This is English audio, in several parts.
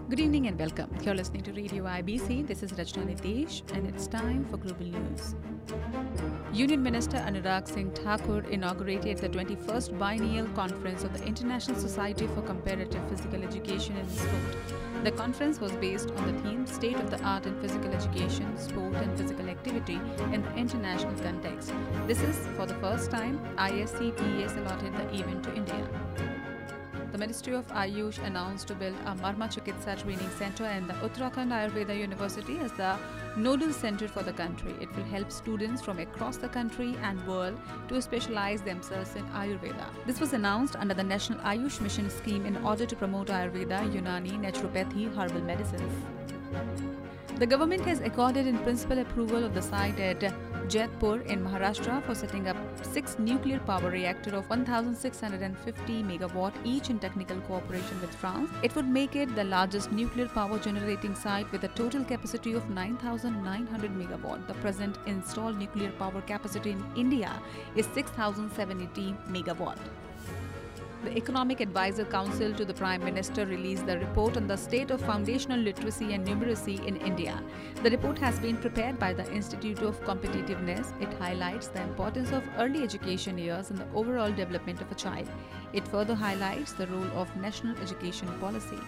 Good evening and welcome. You're listening to Radio IBC. This is Rachna Nitesh and it's time for Global News. Union Minister Anurag Singh Thakur inaugurated the 21st Biennial Conference of the International Society for Comparative Physical Education and Sport. The conference was based on the theme State of the Art in Physical Education, Sport and Physical Activity in the International Context. This is, for the first time, ISCPES allotted the event to India. The Ministry of Ayush announced to build a Marma Chikitsa training center in the Uttarakhand Ayurveda University as the nodal center for the country. It will help students from across the country and world to specialize themselves in Ayurveda. This was announced under the National Ayush Mission scheme in order to promote Ayurveda, Unani, naturopathy, herbal medicines. The government has accorded in principle approval of the site at Jaitpur in Maharashtra for setting up 6 nuclear power reactors of 1,650 megawatt each in technical cooperation with France. It would make it the largest nuclear power generating site with a total capacity of 9,900 megawatt. The present installed nuclear power capacity in India is 6,780 megawatt. The Economic Advisor Council to the Prime Minister released the report on the state of foundational literacy and numeracy in India. The report has been prepared by the Institute of Competitiveness. It highlights the importance of early education years in the overall development of a child. It further highlights the role of national education policy.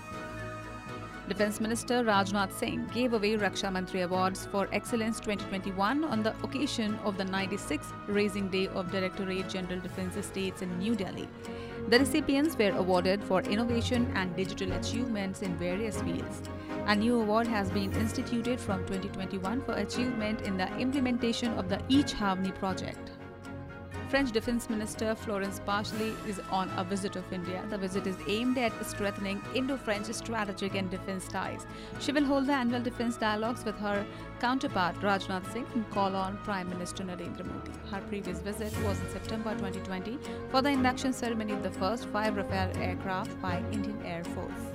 Defence Minister Rajnath Singh gave away Raksha Mantri Awards for Excellence 2021 on the occasion of the 96th Raising Day of Directorate General Defence Estates in New Delhi. The recipients were awarded for innovation and digital achievements in various fields. A new award has been instituted from 2021 for achievement in the implementation of the Each Havni project. French Defence Minister Florence Parly is on a visit of India. The visit is aimed at strengthening Indo-French strategic and defence ties. She will hold the annual defence dialogues with her counterpart Rajnath Singh and call on Prime Minister Narendra Modi. Her previous visit was in September 2020 for the induction ceremony of the first 5 Rafale aircraft by Indian Air Force.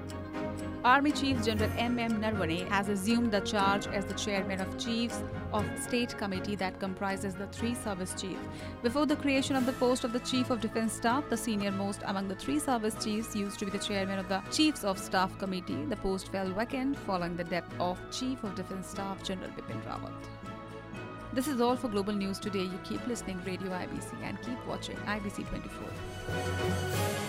Army Chief General M.M. Narwane has assumed the charge as the chairman of Chiefs of State Committee that comprises the 3 service chiefs. Before the creation of the post of the Chief of Defence Staff, the senior most among the 3 service chiefs used to be the chairman of the Chiefs of Staff Committee. The post fell vacant following the death of Chief of Defence Staff General Bipin Rawat. This is all for Global News today. You keep listening Radio IBC and keep watching IBC 24.